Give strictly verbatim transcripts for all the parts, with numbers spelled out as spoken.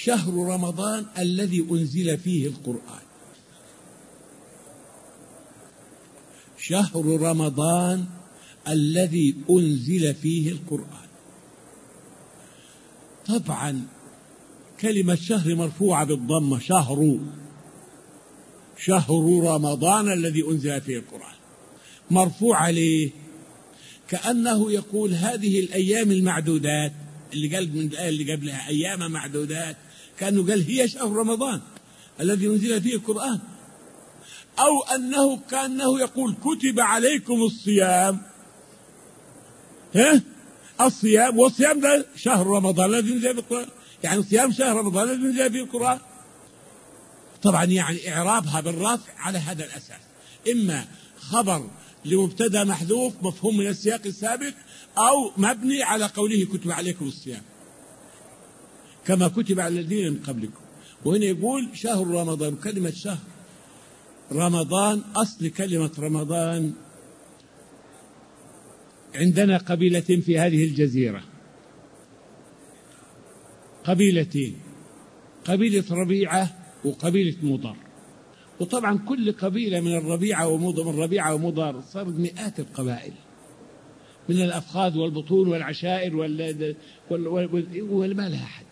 شهر رمضان الذي أنزل فيه القرآن. شهر رمضان الذي أنزل فيه القرآن. طبعا كلمة شهر مرفوعة بالضمة، شهر شهر رمضان الذي أنزل فيه القرآن. مرفوعة ليه؟ كأنه يقول هذه الأيام المعدودات اللي قال من الآية اللي قبلها أيام معدودات، كأنه قال هي شهر رمضان الذي أنزل فيه القرآن، أو أنه كأنه يقول كتب عليكم الصيام، ها الصيام، والصيام ده شهر رمضان الذي أنزل فيه القرآن، يعني صيام شهر رمضان الذي أنزل فيه القرآن. طبعا يعني إعرابها بالرفع على هذا الأساس، إما خبر لمبتدا محذوف مفهوم من السياق السابق، أو مبني على قوله كتب عليكم الصيام كما كتب على الذين من قبلكم. وهنا يقول شهر رمضان. كلمة شهر رمضان أصل كلمة رمضان عندنا قبيلة في هذه الجزيرة، قبيلتين، قبيلة ربيعة وقبيلة مضر. وطبعا كل قبيلة من الربيعة ومضر من ربيعة ومضر صارت مئات القبائل من الأفخاذ والبطون والعشائر وال وما لها حد.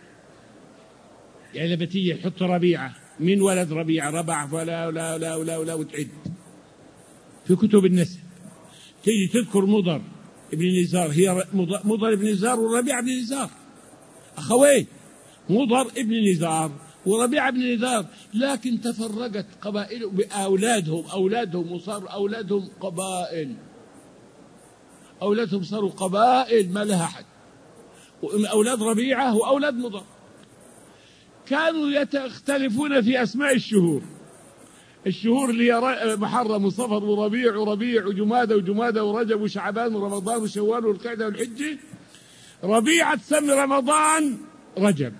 يعني لما تيجي تحط ربيعة من ولد ربيعة ربع ولا ولا ولا ولا, ولا وتعد في كتب النسب. تيجي تذكر مضر ابن نزار، هي مضر ابن نزار والربيعة ابن نزار أخوين، مضر ابن نزار وربيعة ابن نزار، لكن تفرقت قبائل بأولادهم أولادهم وصاروا أولادهم قبائل، أولادهم صاروا قبائل ما لها حد. أولاد ربيعة وأولاد مضر كانوا يختلفون في أسماء الشهور، الشهور اللي هي محرم وصفر وربيع وربيع وجمادة وجمادة ورجب وشعبان ورمضان وشوال والقعدة والحجة. ربيعة تسمي رمضان رجب،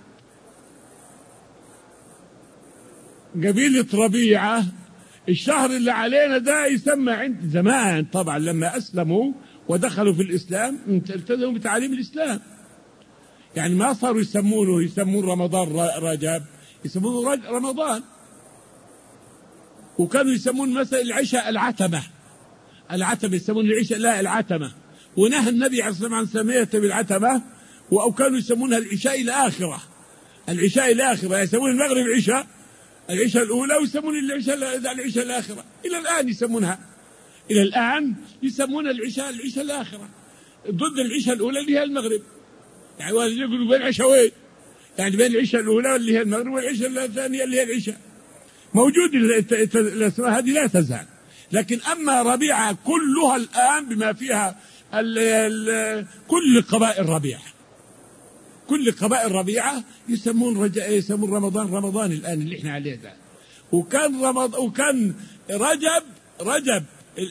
قبيلة ربيعة الشهر اللي علينا ده يسمى عند زمان طبعا لما أسلموا ودخلوا في الإسلام التزموا بتعاليم الإسلام، يعني ما صاروا يسمونه يسمون رمضان رجب، يسمونه رمضان. وكانوا يسمون مثلا العشاء العتمة، العتمة يسمون العشاء لا العتمة، ونهى النبي عليه الصلاة والسلام عن سميته بالعتمة. أو كانوا يسمونها العشاء الآخرة، العشاء الآخرة يسمون المغرب عشاء العشاء الأولى ويسمون العشاء العشاء الآخرة. إلى الآن يسمونها، إلى الآن يسمون العشاء العشاء الآخرة ضد العشاء الأولى اللي هي المغرب. يعني يقولوا بين عشاوين، يعني بين العشاء الأولى اللي هي المغرب والعشاء الثانية اللي هي العشاء. موجود الأسماء هذه لا تزال. لكن أما ربيعة كلها الآن بما فيها ال ال كل قبائل ربيعة، كل قبائل ربيعة يسمون رجع يسمون رمضان رمضان الآن اللي احنا عليه ده. وكان رمضان وكان رجب رجب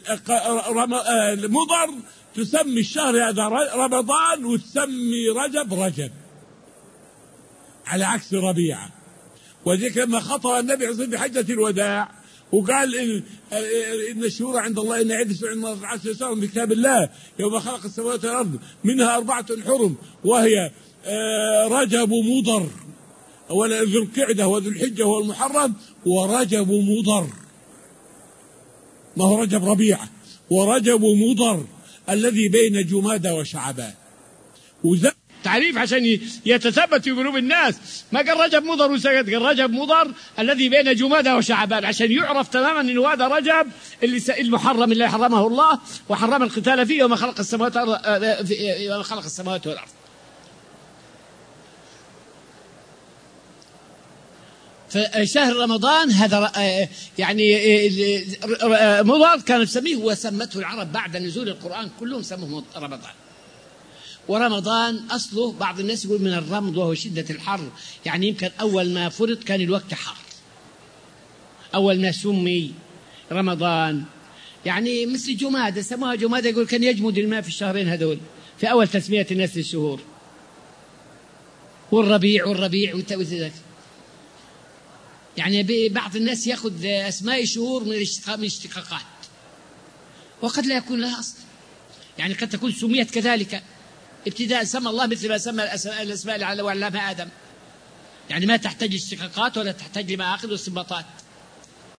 مضر تسمي الشهر هذا رمضان وتسمي رجب رجب، على عكس ربيعة. وذلك لما خطب النبي عليه الصلاة والسلام بحجة الوداع وقال إن, إن الشهور عند الله إن عدة عند الله عشر شهور بكتاب الله يوم خلق السماوات والأرض منها أربعة حرم وهي رجب مضر، أولا ذو القعدة وذو الحجة والمحرم ورجب مضر، ما هو رجب ربيعة، ورجب مضر الذي بين جمادى وشعبان. تعريف عشان يتثبت في قلوب الناس، ما قال رجب مضر وسكت، قال رجب مضر الذي بين جمادى وشعبان عشان يعرف تماما ان هذا رجب اللي المحرم اللي حرمه الله وحرم القتال فيه يوم خلق السماوات يوم خلق السماوات والارض. فشهر رمضان هذا يعني مضر كانوا يسميه وسمته العرب بعد نزول القرآن كلهم سموه رمضان. ورمضان أصله بعض الناس يقول من الرمض وهو شدة الحر، يعني يمكن أول ما فرض كان الوقت حر، أول ما سمي رمضان يعني مثل جمادة سموها جمادة، يقول كان يجمد الماء في الشهرين هذول في أول تسمية الناس للشهور. والربيع والربيع والتوثيق، يعني بعض الناس يأخذ أسماء الشهور من الاشتقاقات وقد لا يكون لها أصل، يعني قد تكون سميت كذلك ابتداء سمى الله مثل ما سمى الأسماء اللي علمها آدم، يعني ما تحتاج اشتقاقات ولا تحتاج لمآخذ واستنباطات.